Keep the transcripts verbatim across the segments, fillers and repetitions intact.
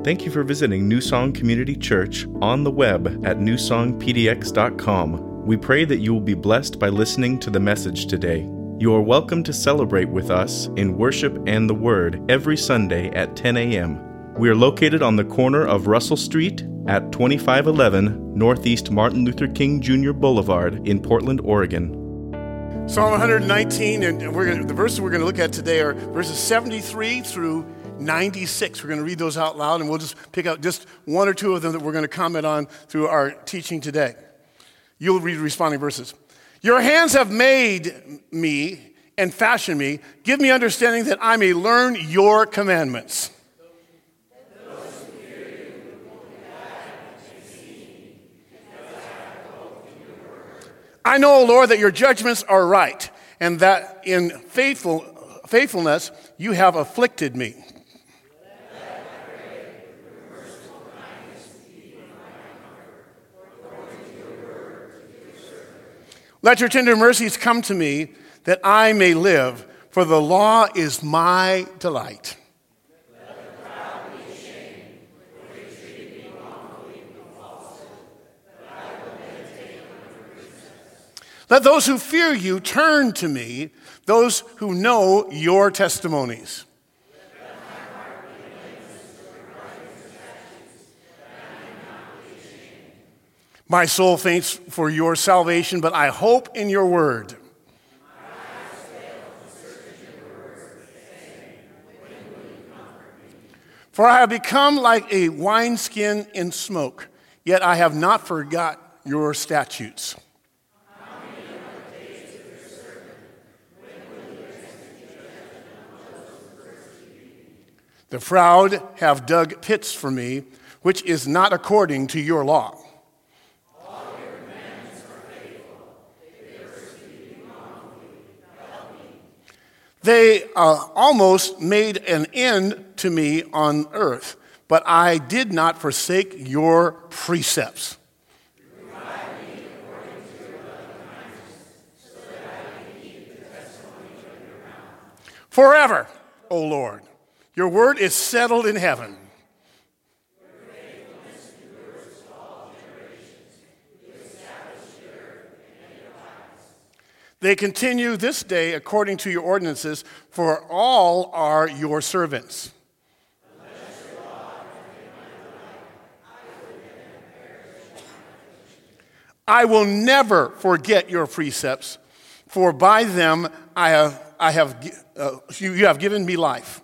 Thank you for visiting New Song Community Church on the web at new song p d x dot com. We pray that you will be blessed by listening to the message today. You are welcome to celebrate with us in worship and the Word every Sunday at ten a.m. We are located on the corner of Russell Street at twenty-five eleven Northeast Martin Luther King Junior Boulevard in Portland, Oregon. Psalm one nineteen, and we're gonna, the verses we're going to look at today are verses seventy-three through ninety-six. We're going to read those out loud, and we'll just pick out just one or two of them that we're going to comment on through our teaching today. You'll read responding verses. Your hands have made me and fashioned me. Give me understanding that I may learn your commandments. I know, O Lord, that your judgments are right, and that in faithful, faithfulness you have afflicted me. Let your tender mercies come to me, that I may live, for the law is my delight. Let the proud be ashamed, for they treated me wrongfully with falsehood, but I will meditate on your precepts. Let those who fear you turn to me, those who know your testimonies. Let my heart be blameless regarding your statutes, that I may not be ashamed. My soul faints for your salvation, but I hope in your word. My eyes fail to search your word, saying, when will you comfort me? For I have become like a wineskin in smoke, yet I have not forgot your statutes. How many are the days of your servant? When will you execute judgment on those who persecute me? The proud have dug pits for me, which is not according to your law. They uh, almost made an end to me on earth, but I did not forsake your precepts. Revive me according to your loving kindness, so that I may keep the testimony of your mouth. Forever, O Lord, your word is settled in heaven. Your faithfulness endures to all generations. You establish the earth and it abides. They continue this day according to your ordinances, for all are your servants. Unless your law had been my delight, I would have perished. I will never forget your precepts, for by them I have, I have uh, you, you have given me life.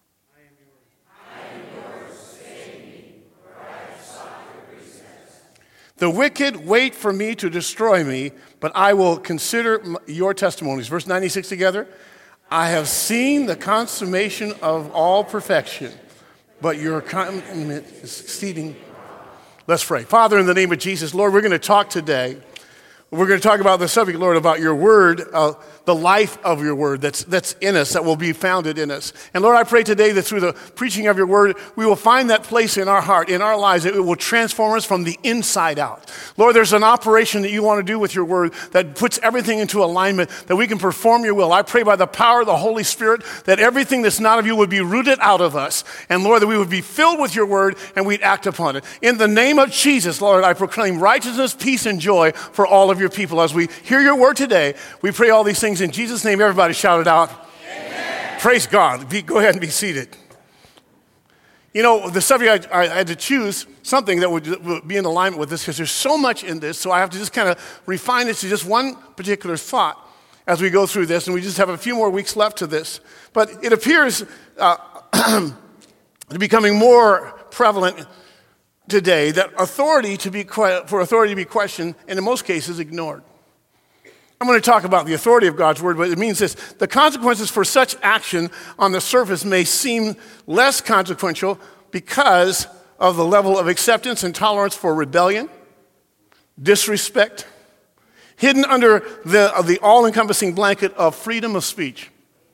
I am yours, save me, for I have sought your precepts. The wicked wait for me to destroy me, but I will consider your testimonies. Verse ninety-six together. I have seen the consummation of all perfection, but your commandment is exceeding. Let's pray. Father, in the name of Jesus, Lord, we're going to talk today. We're going to talk about the subject, Lord, about your word, uh, the life of your word that's that's in us, that will be founded in us. And Lord, I pray today that through the preaching of your word, we will find that place in our heart, in our lives, that it will transform us from the inside out. Lord, there's an operation that you want to do with your word that puts everything into alignment, that we can perform your will. I pray by the power of the Holy Spirit that everything that's not of you would be rooted out of us. And Lord, that we would be filled with your word and we'd act upon it. In the name of Jesus, Lord, I proclaim righteousness, peace, and joy for all of your people. As we hear your word today, we pray all these things in Jesus' name. Everybody shout it out. Amen. Praise God. Be, go ahead and be seated. You know, the subject, I, I had to choose something that would, would be in alignment with this because there's so much in this, so I have to just kind of refine it to just one particular thought as we go through this, and we just have a few more weeks left to this. But it appears uh, to be becoming more prevalent today that authority to be for authority to be questioned and in most cases ignored. I'm going to talk about the authority of God's word, but it means this: the consequences for such action on the surface may seem less consequential because of the level of acceptance and tolerance for rebellion, disrespect, hidden under the, the all-encompassing blanket of freedom of speech.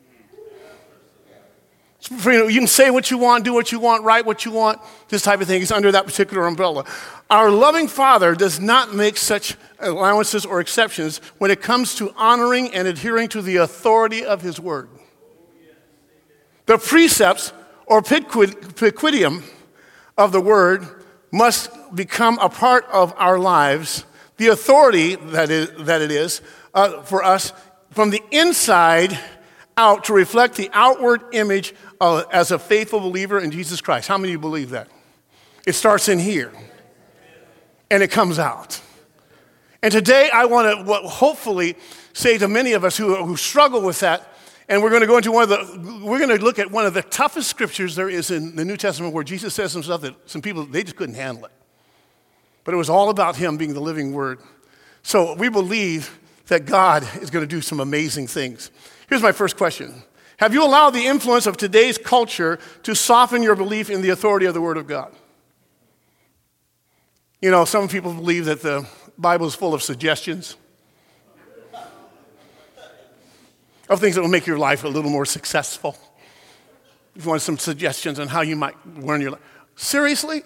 You can say what you want, do what you want, write what you want. This type of thing is under that particular umbrella. Our loving Father does not make such allowances or exceptions when it comes to honoring and adhering to the authority of his word. The precepts or pitquidium of the Word must become a part of our lives, the authority that is, that it is uh, for us from the inside out to reflect the outward image uh, as a faithful believer in Jesus Christ. How many of you believe that? It starts in here, and it comes out. And today I want to hopefully say to many of us who, who struggle with that, and we're going to go into one of the, we're going to look at one of the toughest scriptures there is in the New Testament where Jesus says some stuff that some people, they just couldn't handle it. But it was all about him being the living word. So we believe that God is going to do some amazing things. Here's my first question. Have you allowed the influence of today's culture to soften your belief in the authority of the Word of God? You know, some people believe that the Bible is full of suggestions of things that will make your life a little more successful. If you want some suggestions on how you might run your life. Seriously?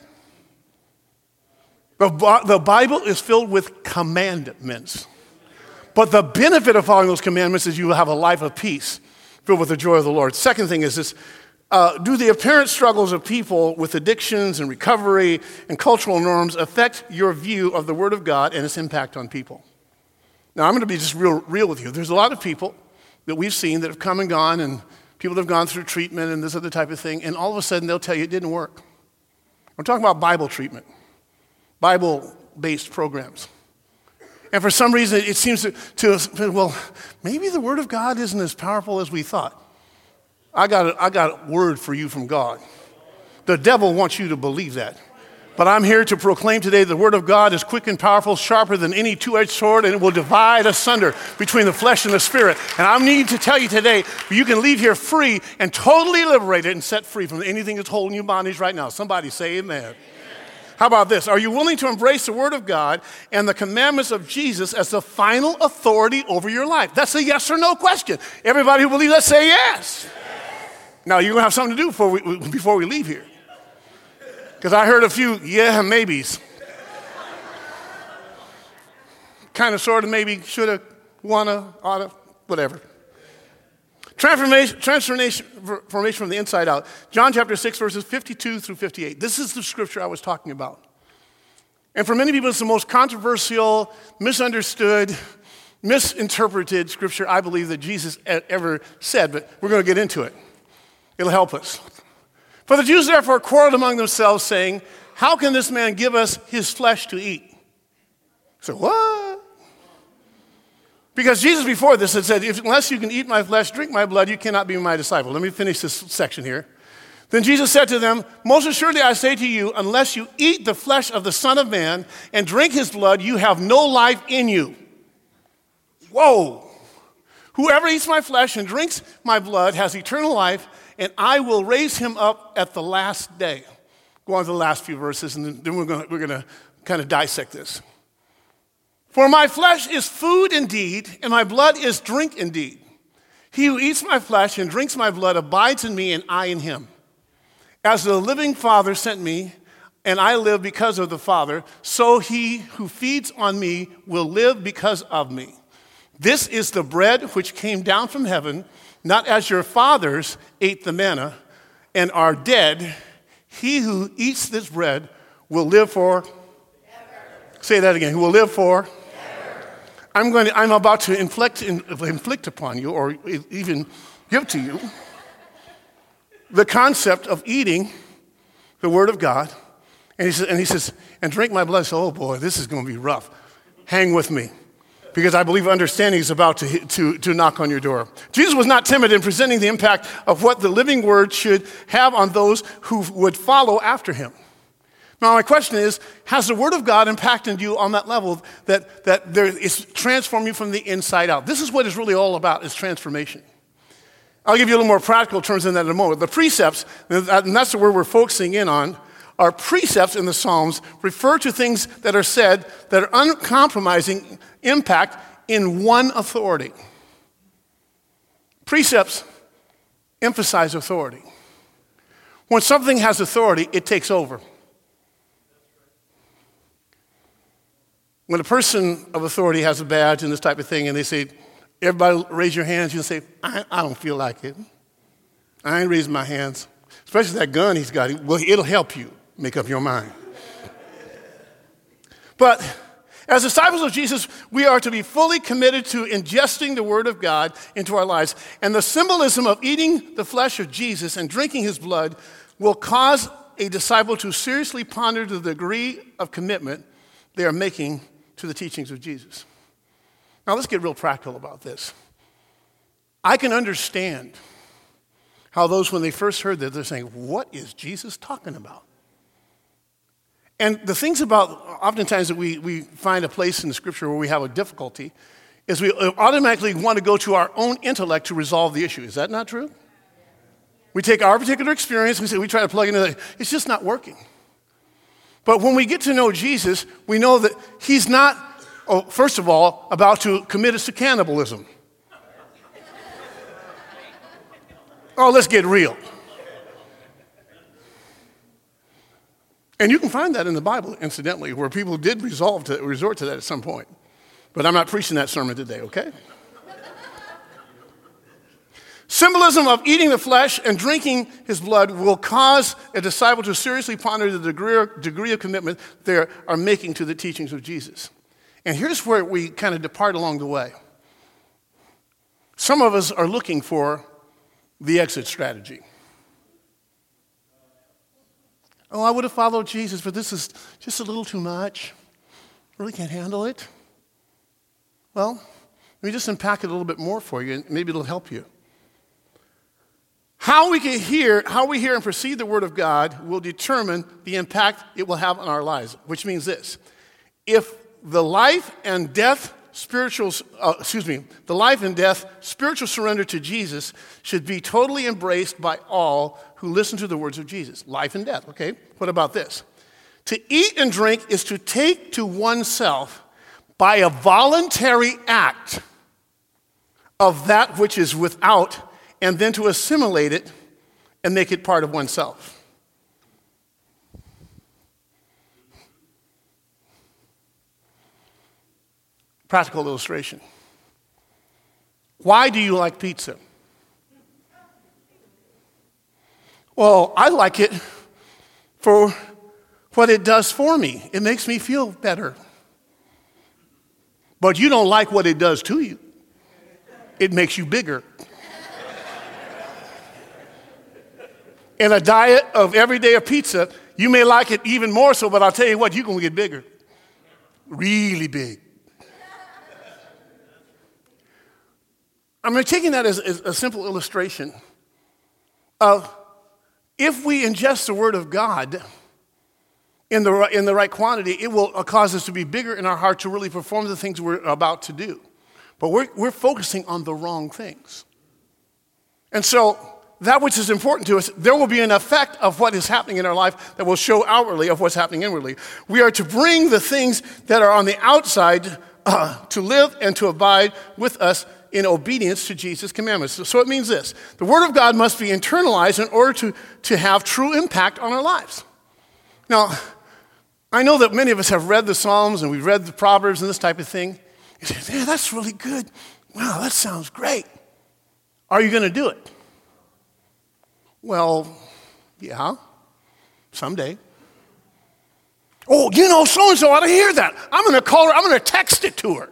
The, the Bible is filled with commandments. But the benefit of following those commandments is you will have a life of peace filled with the joy of the Lord. Second thing is this. Uh, do the apparent struggles of people with addictions and recovery and cultural norms affect your view of the Word of God and its impact on people? Now, I'm going to be just real, real with you. There's a lot of people that we've seen that have come and gone, and people that have gone through treatment and this other type of thing, and all of a sudden they'll tell you it didn't work. I'm talking about Bible treatment, Bible-based programs. And for some reason, it seems to, to, well, maybe the Word of God isn't as powerful as we thought. I got a, I got a word for you from God. The devil wants you to believe that. But I'm here to proclaim today the Word of God is quick and powerful, sharper than any two-edged sword, and it will divide asunder between the flesh and the spirit. And I need to tell you today, you can leave here free and totally liberated and set free from anything that's holding you bondage right now. Somebody say amen. Amen. How about this? Are you willing to embrace the Word of God and the commandments of Jesus as the final authority over your life? That's a yes or no question. Everybody who believes that, say yes. Yes. Now, you're going to have something to do before we, before we leave here. Because I heard a few yeah, maybes. Kind of, sort of, maybe, shoulda, wanna, oughta, whatever. Transformation, transformation formation from the inside out. John chapter six, verses fifty-two through fifty-eight. This is the scripture I was talking about. And for many people, it's the most controversial, misunderstood, misinterpreted scripture I believe that Jesus ever said, but we're going to get into it. It'll help us. For the Jews therefore quarreled among themselves, saying, how can this man give us his flesh to eat? So what? Because Jesus before this had said, if, unless you can eat my flesh, drink my blood, you cannot be my disciple. Let me finish this section here. Then Jesus said to them, most assuredly I say to you, unless you eat the flesh of the Son of Man and drink his blood, you have no life in you. Whoa. Whoever eats my flesh and drinks my blood has eternal life, and I will raise him up at the last day. Go on to the last few verses, and then we're going we're to kind of dissect this. For my flesh is food indeed, and my blood is drink indeed. He who eats my flesh and drinks my blood abides in me, and I in him. As the living Father sent me, and I live because of the Father, so he who feeds on me will live because of me. This is the bread which came down from heaven, not as your fathers ate the manna and are dead. He who eats this bread will live for, ever. Say that again, who will live for? Ever. I'm going to, I'm about to inflict, inflict upon you, or even give to you, the concept of eating the Word of God. And he says, and he says, and drink my blood. So, oh boy, this is going to be rough. Hang with me, because I believe understanding is about to, to, to knock on your door. Jesus was not timid in presenting the impact of what the living Word should have on those who would follow after him. Now, my question is, has the Word of God impacted you on that level that, that there is transforming you from the inside out? This is what it's really all about, is transformation. I'll give you a little more practical terms in that in a moment. The precepts, and that's the word we're focusing in on, our precepts in the Psalms refer to things that are said that are uncompromising impact in one authority. Precepts emphasize authority. When something has authority, it takes over. When a person of authority has a badge and this type of thing, and they say, everybody raise your hands, you say, I, I don't feel like it. I ain't raising my hands. Especially that gun he's got. Well, it'll help you. Make up your mind. But as disciples of Jesus, we are to be fully committed to ingesting the Word of God into our lives. And the symbolism of eating the flesh of Jesus and drinking his blood will cause a disciple to seriously ponder the degree of commitment they are making to the teachings of Jesus. Now let's get real practical about this. I can understand how those, when they first heard that, they're saying, what is Jesus talking about? And the things about, oftentimes that we, we find a place in the scripture where we have a difficulty, is we automatically want to go to our own intellect to resolve the issue. Is that not true? We take our particular experience and we say, we try to plug into it. It's just not working. But when we get to know Jesus, we know that he's not, oh, first of all, about to commit us to cannibalism. Oh, let's get real. And you can find that in the Bible, incidentally, where people did resolve to resort to that at some point. But I'm not preaching that sermon today, okay? Symbolism of eating the flesh and drinking his blood will cause a disciple to seriously ponder the degree, degree of commitment they are making to the teachings of Jesus. And here's where we kind of depart along the way. Some of us are looking for the exit strategy. Oh, I would have followed Jesus, but this is just a little too much. I really can't handle it. Well, let me just unpack it a little bit more for you, and maybe it'll help you. How we can hear, how we hear and perceive the Word of God will determine the impact it will have on our lives, which means this. If the life and death spiritual, uh, excuse me, the life and death spiritual surrender to Jesus should be totally embraced by all who listen to the words of Jesus. Life and death, okay? What about this? To eat and drink is to take to oneself by a voluntary act of that which is without, and then to assimilate it and make it part of oneself. Practical illustration. Why do you like pizza? Well, I like it for what it does for me. It makes me feel better. But you don't like what it does to you. It makes you bigger. In a diet of every day of pizza, you may like it even more so, but I'll tell you what, you're going to get bigger. Really big. I'm taking that as, as a simple illustration of if we ingest the Word of God in the, in the right quantity, it will cause us to be bigger in our heart to really perform the things we're about to do. But we're, we're focusing on the wrong things. And so that which is important to us, there will be an effect of what is happening in our life that will show outwardly of what's happening inwardly. We are to bring the things that are on the outside uh, to live and to abide with us in obedience to Jesus' commandments. So, so it means this. The Word of God must be internalized in order to, to have true impact on our lives. Now, I know that many of us have read the Psalms and we've read the Proverbs and this type of thing. You say, yeah, that's really good. Wow, that sounds great. Are you going to do it? Well, yeah, someday. Oh, you know, so-and-so ought to hear that. I'm going to call her. I'm going to text it to her.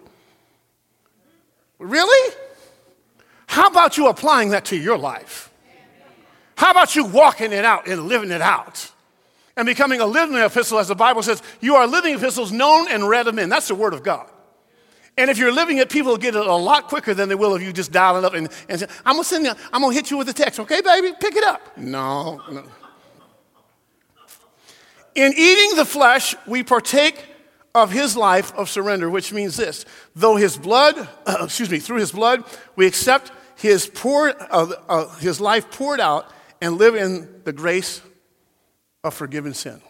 Really? How about you applying that to your life? How about you walking it out and living it out? And becoming a living epistle, as the Bible says, you are living epistles known and read of men. That's the Word of God. And if you're living it, people will get it a lot quicker than they will if you just dial it up and, and say, I'm going to send you, I'm going to hit you with a text. Okay, baby, pick it up. No, no. In eating the flesh, we partake of his life of surrender, which means this. Though his blood, uh, excuse me, through his blood, we accept his, poured, uh, uh, his life poured out and live in the grace of forgiven sin.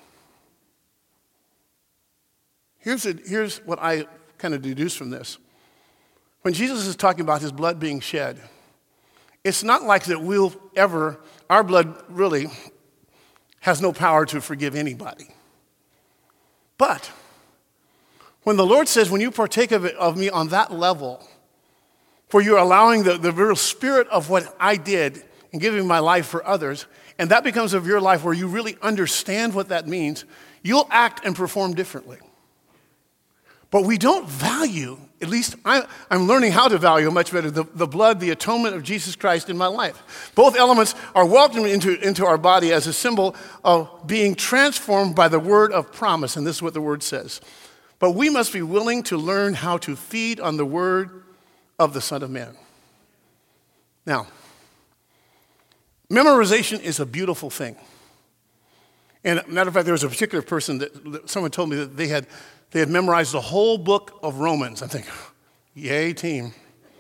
Here's, a, here's what I kind of deduce from this. When Jesus is talking about his blood being shed, it's not like that we'll ever, our blood really has no power to forgive anybody. But when the Lord says, when you partake of, it, of me on that level, where you're allowing the, the real spirit of what I did and giving my life for others, and that becomes of your life where you really understand what that means, you'll act and perform differently. But we don't value, at least I, I'm learning how to value much better, the, the blood, the atonement of Jesus Christ in my life. Both elements are welcomed into, into our body as a symbol of being transformed by the word of promise, and this is what the word says. But we must be willing to learn how to feed on the word of the Son of Man. Now, memorization is a beautiful thing. And matter of fact, there was a particular person that, that someone told me that they had They had memorized the whole book of Romans. I'm thinking, yay, team.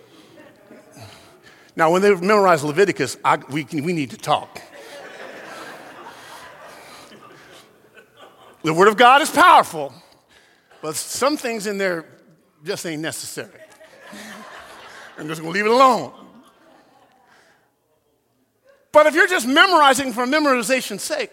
Now, when they memorized Leviticus, I, we, we need to talk. The Word of God is powerful, but some things in there just ain't necessary. I'm just going to leave it alone. But if you're just memorizing for memorization's sake,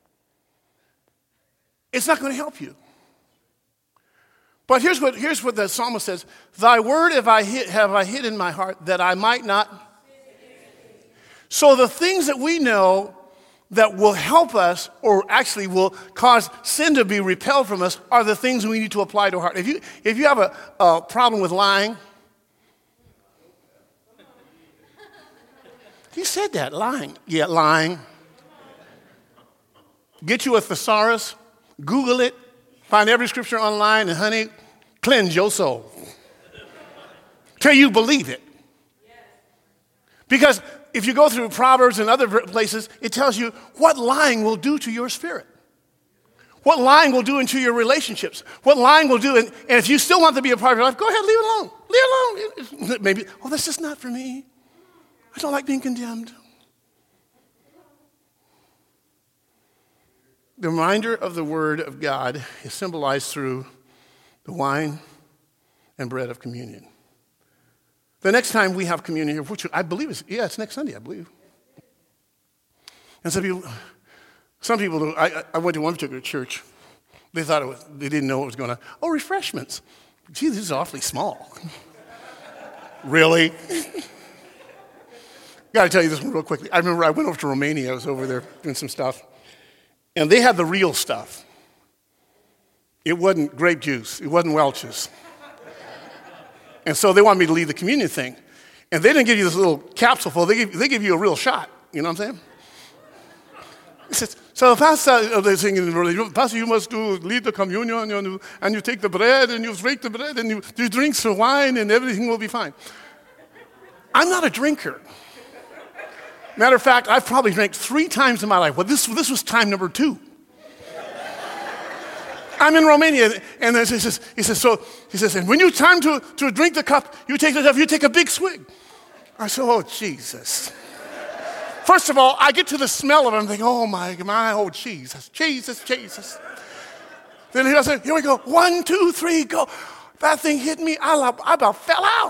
it's not going to help you. But here's what, here's what the psalmist says. Thy word have I, hid, have I hid in my heart that I might not. So the things that we know that will help us or actually will cause sin to be repelled from us are the things we need to apply to our heart. If you, if you have a, a problem with lying, he said that, lying. Yeah, lying. Get you a thesaurus, Google it, find every scripture online, and honey, cleanse your soul. Till you believe it. Because if you go through Proverbs and other places, it tells you what lying will do to your spirit. What lying will do into your relationships. What lying will do, and, and if you still want to be a part of your life, go ahead, leave it alone. Leave it alone. Maybe, oh, this is not for me. I don't like being condemned. The reminder of the Word of God is symbolized through the wine and bread of communion. The next time we have communion, which I believe is, yeah, it's next Sunday, I believe. And some people, some people, I, I went to one particular church. They thought it was, they didn't know what was going on. Oh, refreshments. Gee, this is awfully small. Really? Got to tell you this one real quickly. I remember I went over to Romania. I was over there doing some stuff. And they had the real stuff. It wasn't grape juice. It wasn't Welch's. And so they wanted me to lead the communion thing. And they didn't give you this little capsule full. They give, they give you a real shot. You know what I'm saying? He says, so Pastor, they're singing, Pastor, you must do lead the communion, and you, and you take the bread, and you break the bread, and you, you drink some wine, and everything will be fine. I'm not a drinker. Matter of fact, I've probably drank three times in my life. Well, this, this was time number two. I'm in Romania, and he says, he says, so he says, and when you time to, to drink the cup, you take the cup, you take a big swig. I said, oh, Jesus. First of all, I get to the smell of it, and I'm thinking, oh, my, my, oh, Jesus, Jesus, Jesus. Then he said, here we go, one, two, three, go. That thing hit me, I, I about fell out.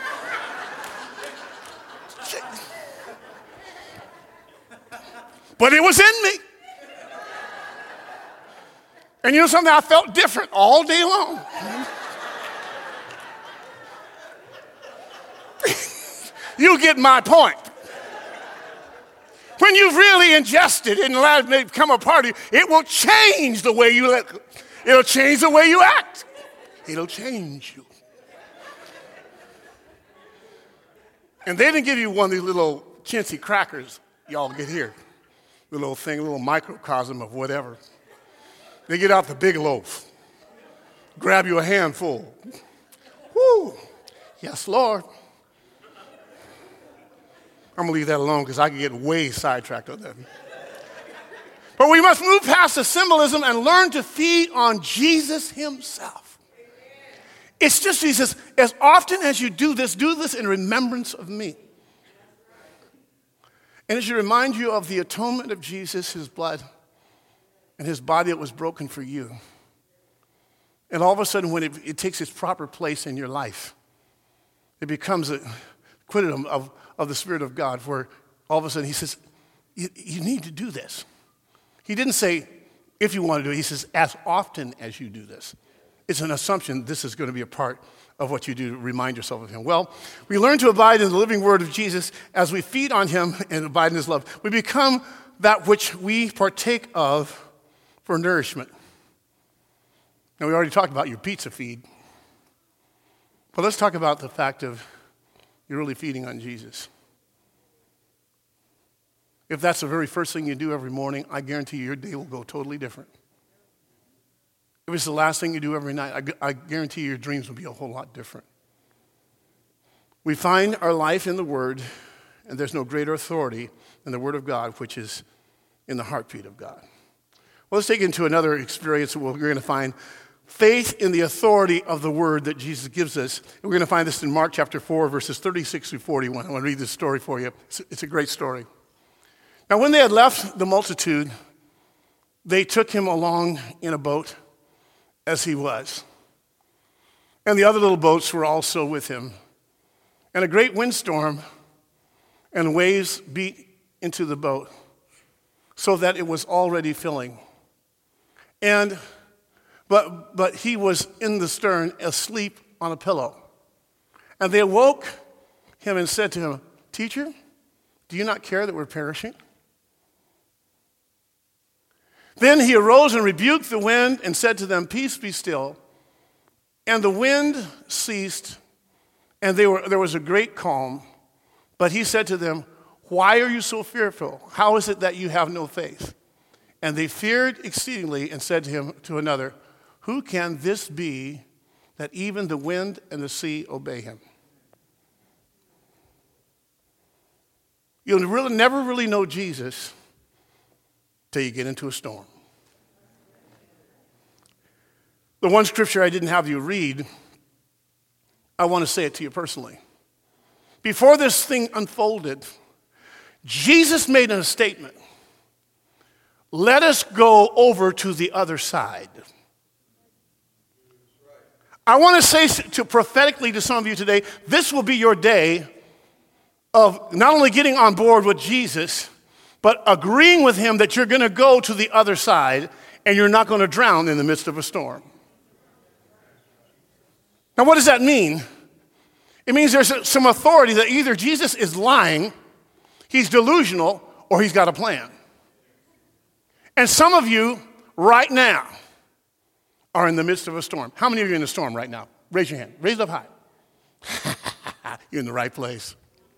But it was in me. And you know something? I felt different all day long. You get my point. When you've really ingested and allowed it to become a part of you, it will change the way you let, it'll change the way you act. It'll change you. And they didn't give you one of these little chintzy crackers y'all get here. The little thing, a little microcosm of whatever. They get out the big loaf. Grab you a handful. Woo! Yes, Lord. I'm going to leave that alone because I can get way sidetracked on that. But we must move past the symbolism and learn to feed on Jesus himself. It's just Jesus. As often as you do this, do this in remembrance of me. And it should remind you of the atonement of Jesus, his blood, and his body that was broken for you. And all of a sudden, when it, it takes its proper place in your life, it becomes a quidem of, of the Spirit of God, where all of a sudden he says, you, you need to do this. He didn't say, if you want to do it. He says, as often as you do this. it's an assumption this is going to be a part of what you do to remind yourself of him. Well, we learn to abide in the living word of Jesus as we feed on him and abide in his love. We become that which we partake of for nourishment. Now, we already talked about your pizza feed. But let's talk about the fact of you're really feeding on Jesus. If that's the very first thing you do every morning, I guarantee you your day will go totally different. If it's the last thing you do every night, I, I guarantee you your dreams will be a whole lot different. We find our life in the Word, and there's no greater authority than the Word of God, which is in the heartbeat of God. Well, let's take it into another experience where we're going to find faith in the authority of the Word that Jesus gives us. And we're going to find this in Mark chapter four, verses thirty-six through forty-one. I want to read this story for you. It's, it's a great story. Now, when they had left the multitude, they took him along in a boat as he was. And the other little boats were also with him. And a great windstorm and waves beat into the boat, so that it was already filling. And but but he was in the stern, asleep on a pillow. And they awoke him and said to him, "Teacher, do you not care that we're perishing?" Then he arose and rebuked the wind and said to them, "Peace, be still." And the wind ceased, and they were, there was a great calm. But he said to them, "Why are you so fearful? How is it that you have no faith?" And they feared exceedingly and said to him to another, "Who can this be that even the wind and the sea obey him?" You'll really, never really know Jesus till you get into a storm. The one scripture I didn't have you read, I want to say it to you personally. Before this thing unfolded, Jesus made a statement. Let us go over to the other side. I want to say to prophetically to some of you today, this will be your day of not only getting on board with Jesus, but agreeing with him that you're going to go to the other side and you're not going to drown in the midst of a storm. Now, what does that mean? It means there's some authority that either Jesus is lying, he's delusional, or he's got a plan. And some of you right now are in the midst of a storm. How many of you are in a storm right now? Raise your hand. Raise it up high. You're in the right place.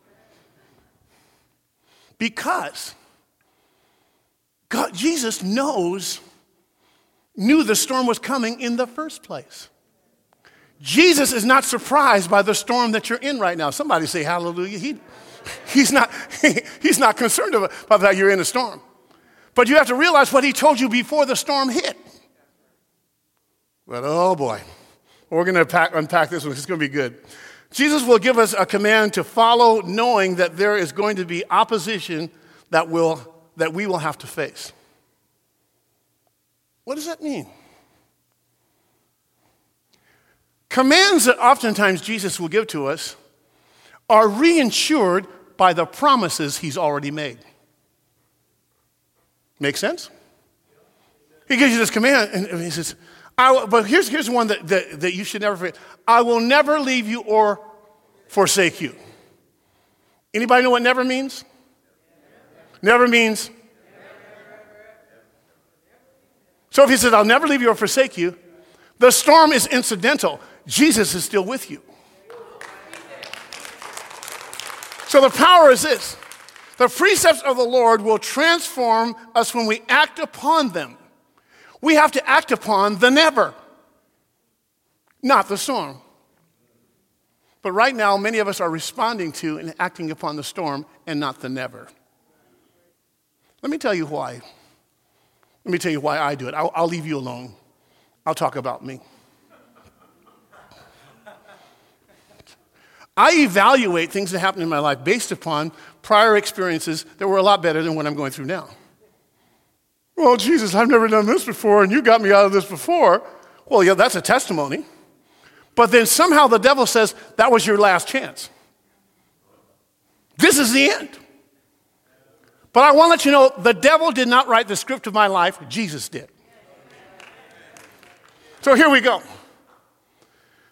Because God, Jesus knows, knew the storm was coming in the first place. Jesus is not surprised by the storm that you're in right now. Somebody say hallelujah. He, he's, not, he, he's not concerned about, about that you're in a storm. But you have to realize what he told you before the storm hit. But oh boy, we're going to unpack, unpack this one. It's going to be good. Jesus will give us a command to follow, knowing that there is going to be opposition that will that we will have to face. What does that mean? Commands that oftentimes Jesus will give to us are reinsured by the promises he's already made. Make sense? He gives you this command, and he says, I will, but here's, here's one that, that, that you should never forget. I will never leave you or forsake you. Anybody know what never means? Never means. So if he says, I'll never leave you or forsake you, the storm is incidental. Jesus is still with you. So the power is this. The precepts of the Lord will transform us when we act upon them. We have to act upon the never, not the storm. But right now, many of us are responding to and acting upon the storm and not the never. Let me tell you why. Let me tell you why I do it. I'll, I'll leave you alone. I'll talk about me. I evaluate things that happen in my life based upon prior experiences that were a lot better than what I'm going through now. Well, Jesus, I've never done this before, and you got me out of this before. Well, yeah, that's a testimony. But then somehow the devil says, that was your last chance. This is the end. But I want to let you know, the devil did not write the script of my life. Jesus did. So here we go.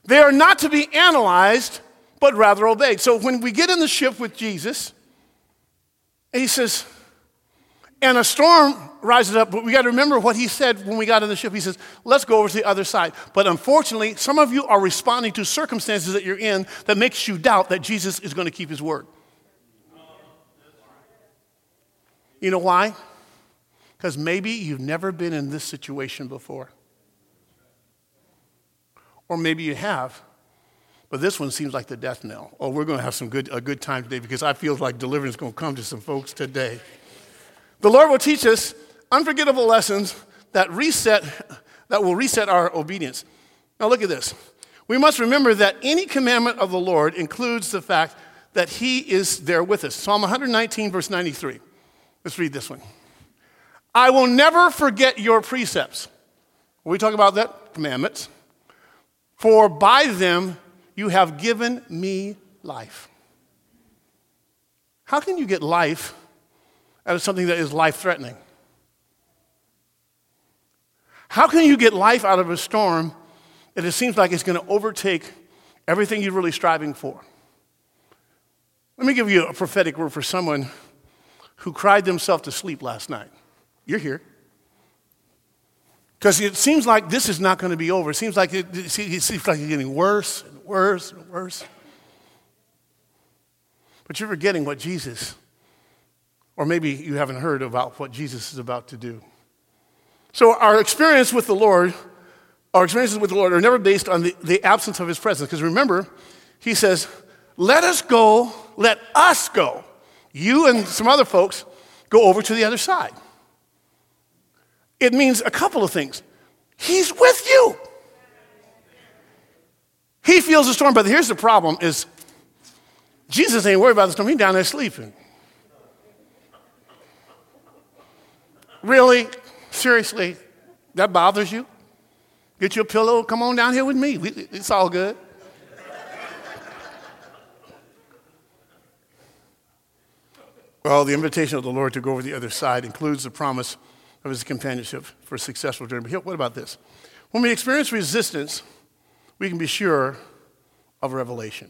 They are not to be analyzed, but rather obeyed. So when we get in the ship with Jesus, and he says, and a storm rises up, but we got to remember what he said when we got in the ship. He says, let's go over to the other side. But unfortunately, some of you are responding to circumstances that you're in that makes you doubt that Jesus is going to keep his word. You know why? Because maybe you've never been in this situation before. Or maybe you have, but this one seems like the death knell. Oh, we're going to have some good a good time today because I feel like deliverance is going to come to some folks today. The Lord will teach us unforgettable lessons that reset, that will reset our obedience. Now look at this. We must remember that any commandment of the Lord includes the fact that he is there with us. Psalm one nineteen, verse ninety-three. Let's read this one. I will never forget your precepts. When we talk about that, commandments. For by them you have given me life. How can you get life out of something that is life-threatening? How can you get life out of a storm that it seems like it's going to overtake everything you're really striving for? Let me give you a prophetic word for someone who cried themselves to sleep last night. You're here. Because it seems like this is not going to be over. It seems like it, it seems like it's getting worse and worse and worse. But you're forgetting what Jesus, or maybe you haven't heard about what Jesus is about to do. So our experience with the Lord, our experiences with the Lord are never based on the, the absence of his presence. Because remember, he says, let us go, let us go. You and some other folks go over to the other side. It means a couple of things. He's with you. He feels the storm, but here's the problem is Jesus ain't worried about the storm. He's down there sleeping. Really? Seriously? That bothers you? Get you a pillow, come on down here with me. We, it's all good. Well, the invitation of the Lord to go over the other side includes the promise of his companionship for a successful journey. But here, what about this? When we experience resistance, we can be sure of revelation.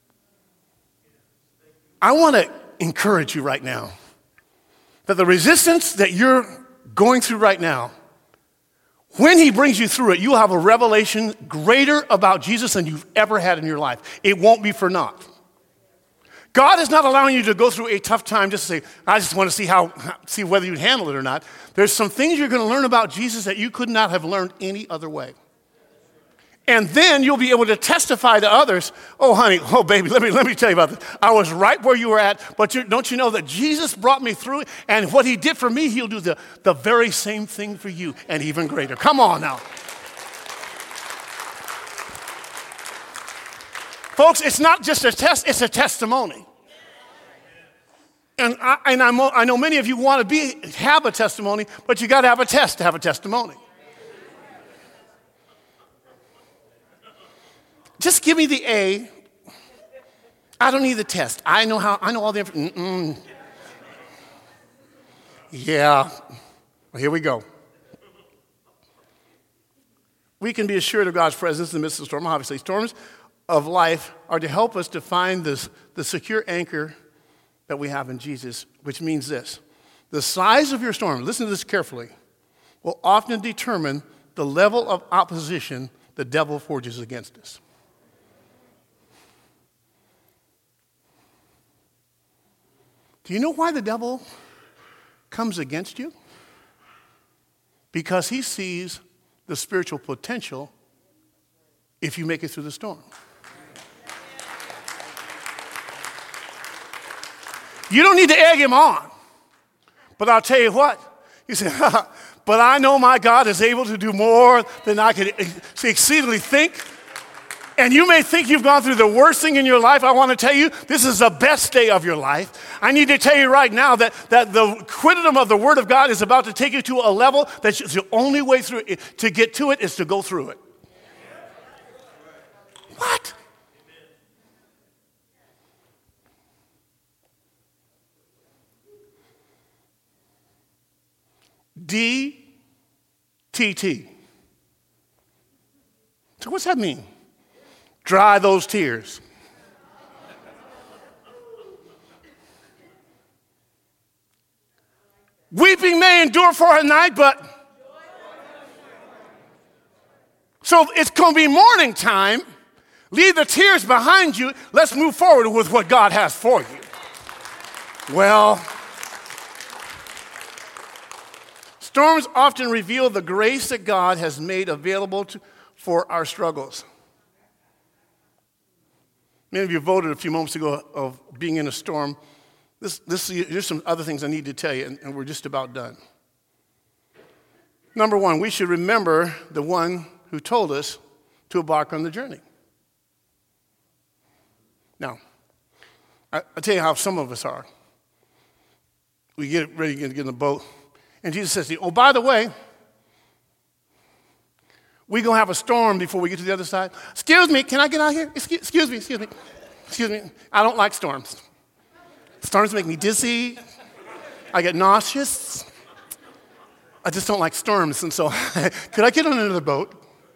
I want to encourage you right now that the resistance that you're going through right now, when he brings you through it, you'll have a revelation greater about Jesus than you've ever had in your life. It won't be for naught. God is not allowing you to go through a tough time just to say, I just want to see how, see whether you handle it or not. There's some things you're going to learn about Jesus that you could not have learned any other way. And then you'll be able to testify to others, oh, honey, oh, baby, let me, let me tell you about this. I was right where you were at, but you, don't you know that Jesus brought me through it, and what he did for me, he'll do the, the very same thing for you, and even greater. Come on now. Folks, it's not just a test, it's a testimony. And I, and I'm, I know many of you want to be have a testimony, but you got to have a test to have a testimony. Just give me the A. I don't need the test. I know how. I know all the information. Yeah. Well, here we go. We can be assured of God's presence in the midst of the storm. Obviously, storms of life are to help us to find this, the secure anchor that we have in Jesus, which means this. The size of your storm, listen to this carefully, will often determine the level of opposition the devil forges against us. Do you know why the devil comes against you? Because he sees the spiritual potential if you make it through the storm. You don't need to egg him on. But I'll tell you what. You say, but I know my God is able to do more than I could exceedingly think. And you may think you've gone through the worst thing in your life. I want to tell you, this is the best day of your life. I need to tell you right now that, that the quidnum of the Word of God is about to take you to a level that the only way through it, to get to it is to go through it. What? D T T. So what's that mean? Dry those tears. Weeping may endure for a night, but so it's going to be morning time. Leave the tears behind you. Let's move forward with what God has for you. Well, storms often reveal the grace that God has made available to, for our struggles. Many of you voted a few moments ago of being in a storm. This, this, here's some other things I need to tell you, and, and we're just about done. Number one, we should remember the one who told us to embark on the journey. Now, I, I'll tell you how some of us are. We get ready to get in the boat, and Jesus says to you, oh, by the way, we're going to have a storm before we get to the other side. Excuse me, can I get out here? Excuse, excuse me, excuse me. Excuse me, I don't like storms. Storms make me dizzy. I get nauseous. I just don't like storms, and so could I get on another boat?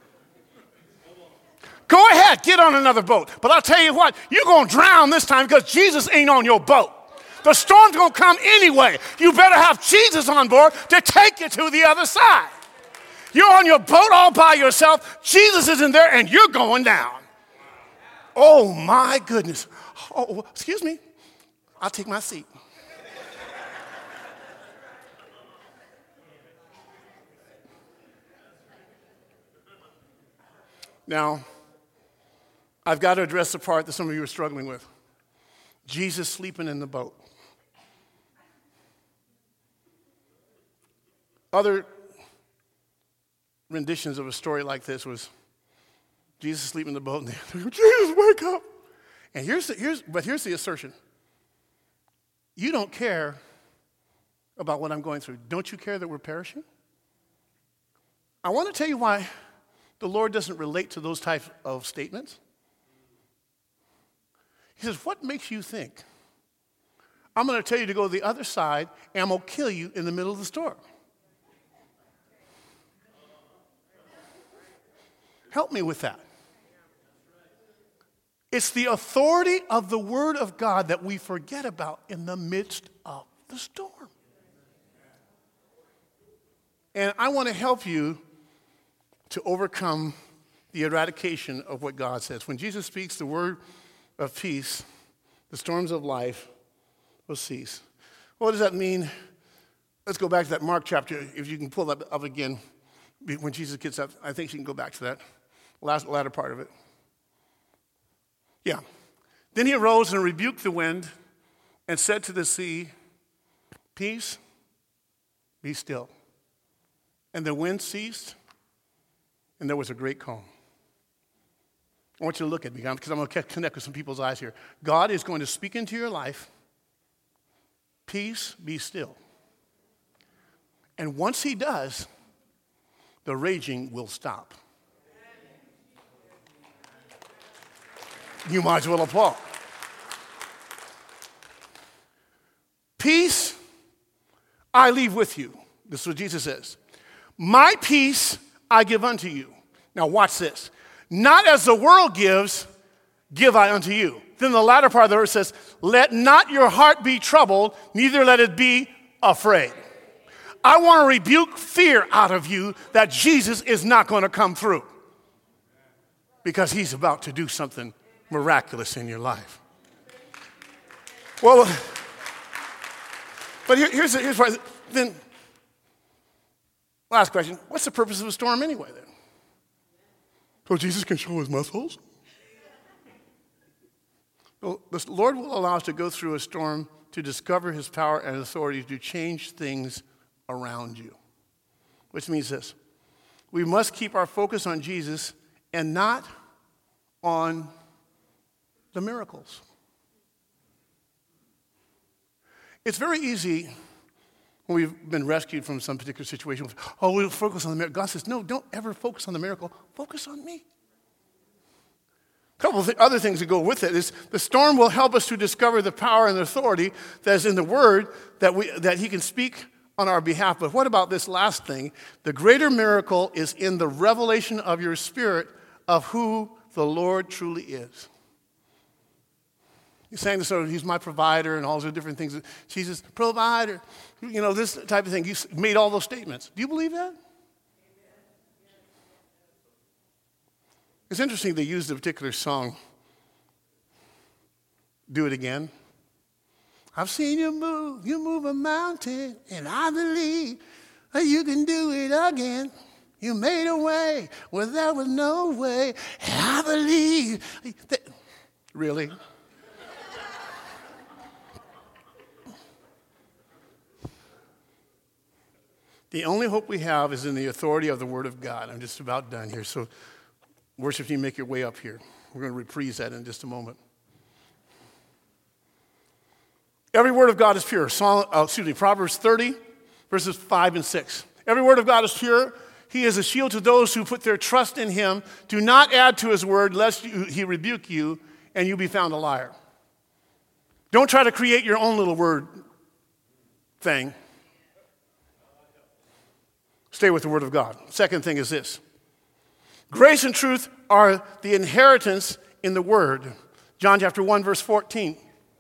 Go ahead, get on another boat. But I'll tell you what, you're going to drown this time because Jesus ain't on your boat. The storm's going to come anyway. You better have Jesus on board to take you to the other side. You're on your boat all by yourself. Jesus isn't there, and you're going down. Oh, my goodness. Oh, excuse me. I'll take my seat. Now, I've got to address the part that some of you are struggling with. Jesus sleeping in the boat. Other renditions of a story like this was Jesus sleeping in the boat, and they go, Jesus, wake up. And here's the, here's, but here's the assertion. You don't care about what I'm going through. Don't you care that we're perishing? I want to tell you why the Lord doesn't relate to those types of statements. He says, what makes you think I'm going to tell you to go to the other side and I'm going to kill you in the middle of the storm? Help me with that. It's the authority of the Word of God that we forget about in the midst of the storm. And I want to help you to overcome the eradication of what God says. When Jesus speaks the word of peace, the storms of life will cease. What does that mean? Let's go back to that Mark chapter, if you can pull that up again. When Jesus gets up, I think you can go back to that last latter part of it. Yeah. Then he arose and rebuked the wind and said to the sea, peace, be still. And the wind ceased, and there was a great calm. I want you to look at me, because I'm going to connect with some people's eyes here. God is going to speak into your life, peace, be still. And once he does, the raging will stop. You might as well applaud. Peace, I leave with you. This is what Jesus says. My peace I give unto you. Now watch this. Not as the world gives, give I unto you. Then the latter part of the verse says, let not your heart be troubled, neither let it be afraid. I want to rebuke fear out of you that Jesus is not going to come through, because he's about to do something miraculous in your life. Well, but here, here's, here's why. Then, last question. What's the purpose of a storm anyway then? So Jesus can show his muscles? Well, the Lord will allow us to go through a storm to discover his power and authority to change things around you. Which means this. We must keep our focus on Jesus and not on the miracles. It's very easy when we've been rescued from some particular situation. Oh, we'll focus on the miracle. God says, no, don't ever focus on the miracle. Focus on me. A couple of th- other things that go with it is the storm will help us to discover the power and authority that is in the Word that we that he can speak on our behalf. But what about this last thing? The greater miracle is in the revelation of your spirit of who the Lord truly is. He's saying this sort of, he's my provider and all those different things. Jesus, provider, you know, this type of thing. You made all those statements. Do you believe that? It's interesting they used a particular song. Do it again. I've seen you move, you move a mountain, and I believe that you can do it again. You made a way where there was no way, and I believe that. Really? The only hope we have is in the authority of the Word of God. I'm just about done here, so worship team, make your way up here. We're going to reprise that in just a moment. Every word of God is pure. Psalm, uh, excuse me, Proverbs thirty, verses five and six. Every word of God is pure. He is a shield to those who put their trust in him. Do not add to his word, lest you, he rebuke you and you be found a liar. Don't try to create your own little word thing. Stay with the word of God. Second thing is this. Grace and truth are the inheritance in the word. John chapter one, verse fourteen.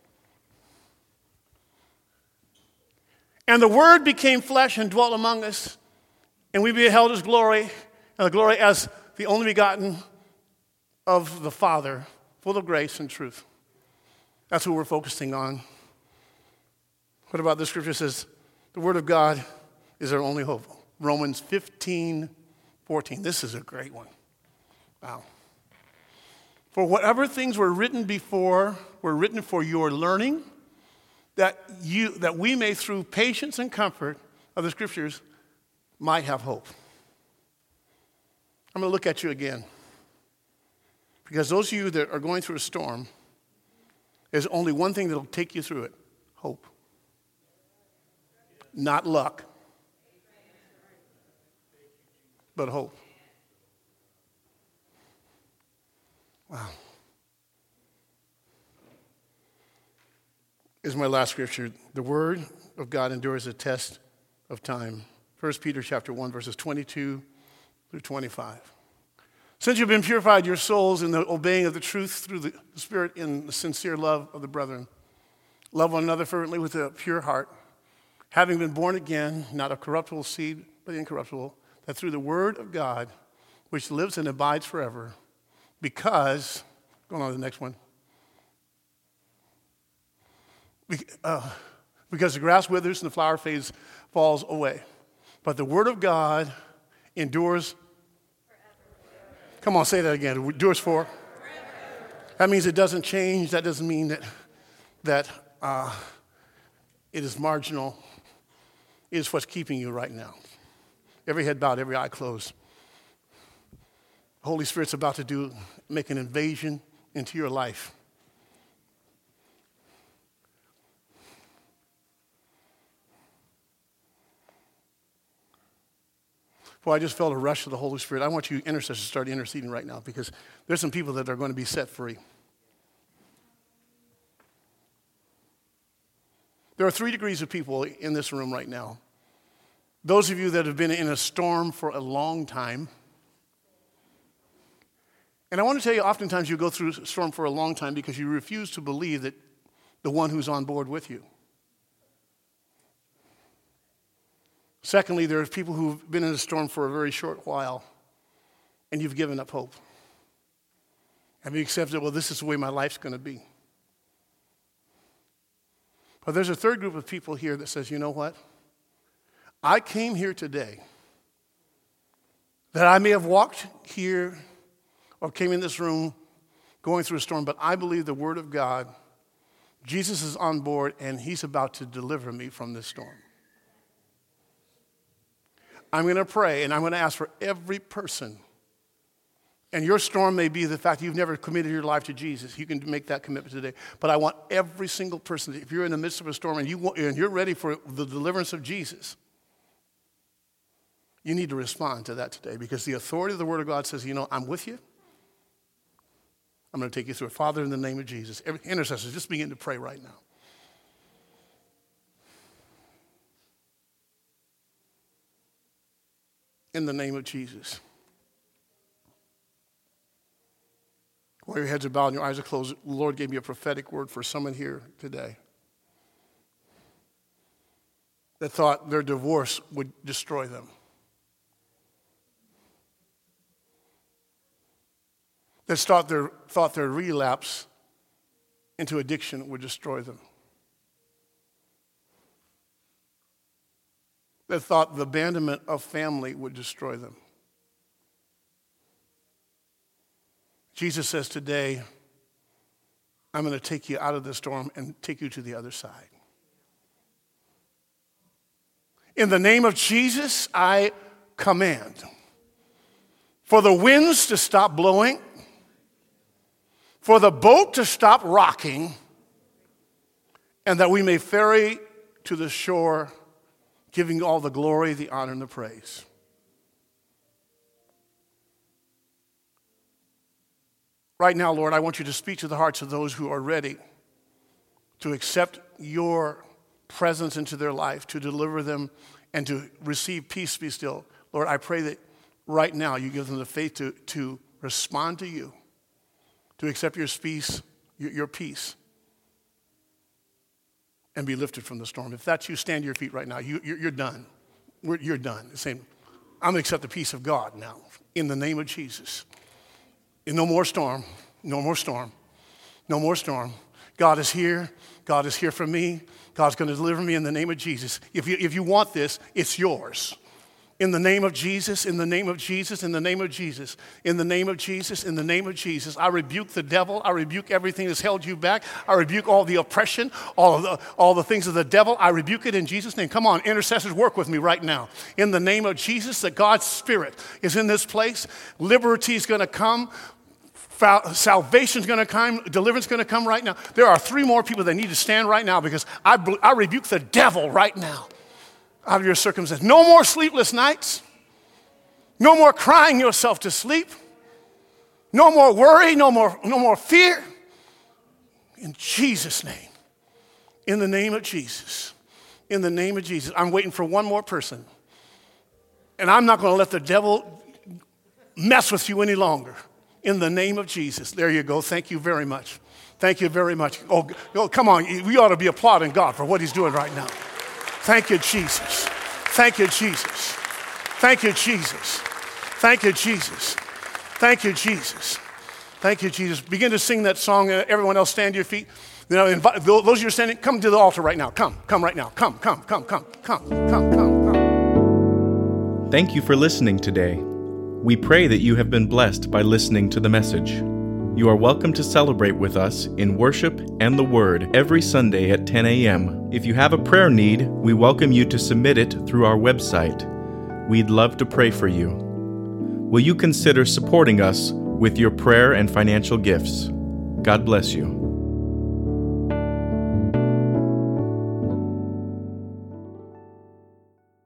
And the Word became flesh and dwelt among us, and we beheld his glory, and the glory as the only begotten of the Father, full of grace and truth. That's what we're focusing on. What about the scripture says, the Word of God is our only hope. Romans fifteen, fourteen. This is a great one. Wow. For whatever things were written before were written for your learning, that you that we may through patience and comfort of the scriptures might have hope. I'm going to look at you again. Because those of you that are going through a storm, there's only one thing that will take you through it. Hope. Not luck. But hope. Wow. This is my last scripture. The word of God endures a test of time. First Peter chapter one, verses twenty-two through twenty-five. Since you've been purified your souls in the obeying of the truth through the Spirit in the sincere love of the brethren, love one another fervently with a pure heart, having been born again, not of corruptible seed, but incorruptible, that through the word of God, which lives and abides forever, because, going on to the next one, Uh, because the grass withers and the flower fades, falls away. But the word of God endures forever. Come on, say that again. Endures for? Forever. That means it doesn't change. That doesn't mean that, that uh, it is marginal. It is what's keeping you right now. Every head bowed, every eye closed. The Holy Spirit's about to do, make an invasion into your life. Well, I just felt a rush of the Holy Spirit. I want you intercessors to start interceding right now because there's some people that are going to be set free. There are three degrees of people in this room right now. Those of you that have been in a storm for a long time. And I want to tell you, oftentimes you go through a storm for a long time because you refuse to believe that the one who's on board with you. Secondly, there are people who've been in a storm for a very short while, and you've given up hope. Have you accepted, well, this is the way my life's going to be? But there's a third group of people here that says, you know what? I came here today that I may have walked here or came in this room going through a storm, but I believe the Word of God, Jesus is on board, and he's about to deliver me from this storm. I'm going to pray, and I'm going to ask for every person. And your storm may be the fact that you've never committed your life to Jesus. You can make that commitment today. But I want every single person, if you're in the midst of a storm and, you want, and you're ready for the deliverance of Jesus, you need to respond to that today because the authority of the Word of God says, you know, I'm with you. I'm going to take you through it. Father, in the name of Jesus. Every intercessors, just begin to pray right now. In the name of Jesus. While your heads are bowed and your eyes are closed, the Lord gave me a prophetic word for someone here today that thought their divorce would destroy them. That thought their, thought their relapse into addiction would destroy them. That thought the abandonment of family would destroy them. Jesus says today, I'm going to take you out of the storm and take you to the other side. In the name of Jesus, I command for the winds to stop blowing, for the boat to stop rocking, and that we may ferry to the shore, giving all the glory, the honor, and the praise. Right now, Lord, I want you to speak to the hearts of those who are ready to accept your presence into their life, to deliver them, and to receive peace, be still. Lord, I pray that right now you give them the faith to, to respond to you, to accept your peace, your, your peace, and be lifted from the storm. If that's you, stand to your feet right now. You, you're, you're done. We're, you're done. Saying, I'm going to accept the peace of God now, in the name of Jesus. And no more storm, no more storm, no more storm. God is here. God is here for me. God's going to deliver me in the name of Jesus. If you, if you want this, it's yours. In the name of Jesus, in the name of Jesus, in the name of Jesus, in the name of Jesus, in the name of Jesus, I rebuke the devil. I rebuke everything that's held you back. I rebuke all the oppression, all of the, all the things of the devil. I rebuke it in Jesus' name. Come on, intercessors, work with me right now. In the name of Jesus, that God's Spirit is in this place. Liberty is going to come. Salvation's going to come. Deliverance is going to come right now. There are three more people that need to stand right now because I, I rebuke the devil right now out of your circumstance. No more sleepless nights. No more crying yourself to sleep. No more worry. No more, no more fear. In Jesus' name. In the name of Jesus. In the name of Jesus. I'm waiting for one more person. And I'm not going to let the devil mess with you any longer. In the name of Jesus. There you go. Thank you very much. Thank you very much. Oh, oh, come on. We ought to be applauding God for what he's doing right now. Thank you, Jesus. Thank you, Jesus. Thank you, Jesus. Thank you, Jesus. Thank you, Jesus. Thank you, Jesus. Begin to sing that song. Everyone else stand to your feet. You know, invite, those of you who are standing, come to the altar right now. Come, come right now. Come, come, come, come, come, come, come, come. Thank you for listening today. We pray that you have been blessed by listening to the message. You are welcome to celebrate with us in worship and the Word every Sunday at ten a.m. If you have a prayer need, we welcome you to submit it through our website. We'd love to pray for you. Will you consider supporting us with your prayer and financial gifts? God bless you.